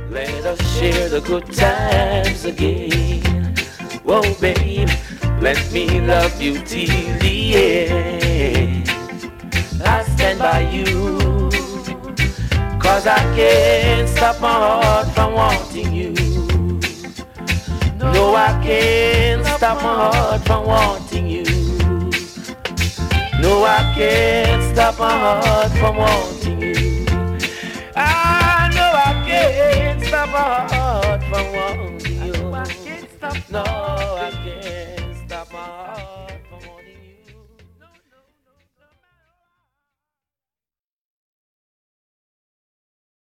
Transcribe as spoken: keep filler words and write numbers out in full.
Let us share the good times again. Whoa, babe, let me love you till the end. I stand by you, cause I can't stop my heart from wanting you. No, I can't stop my heart from wanting you. No, I can't stop my heart from wanting you. I know I can't stop my heart from wanting you.